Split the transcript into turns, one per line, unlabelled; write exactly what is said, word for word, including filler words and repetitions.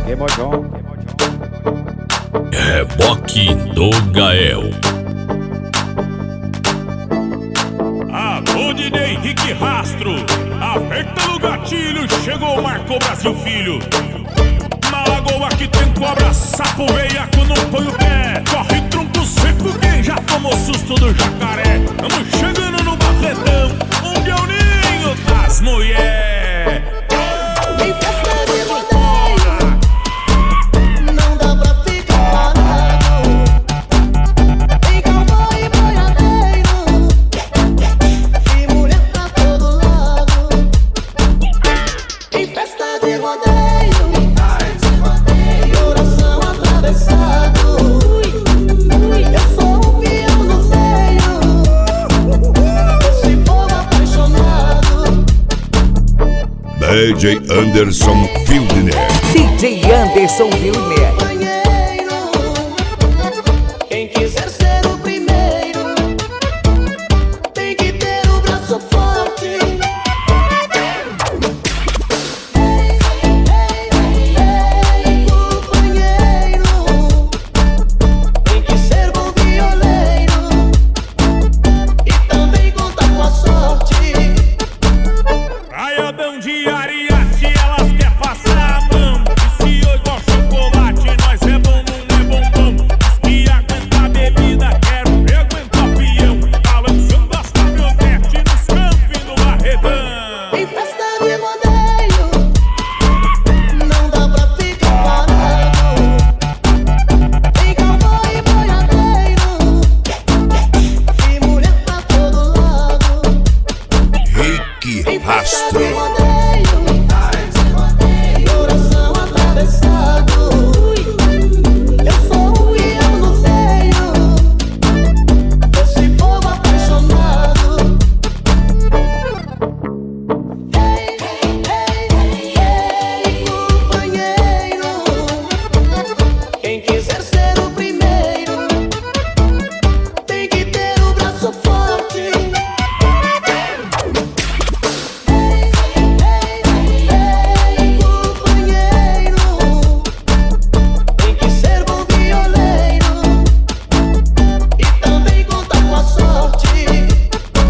Reboque do Gael.
Alô, D J Henrique Rastro, aperta no gatilho, chegou, marcou Brasil Filho. Na lagoa que tem cobra, sapo, veiaco, não põe o pé. Corre tronco seco, quem já tomou susto do jacaré. Tamo chegando no Barretão, onde é o ninho das mulheres.
D J Anderson Wildner.
D J Anderson Wildner.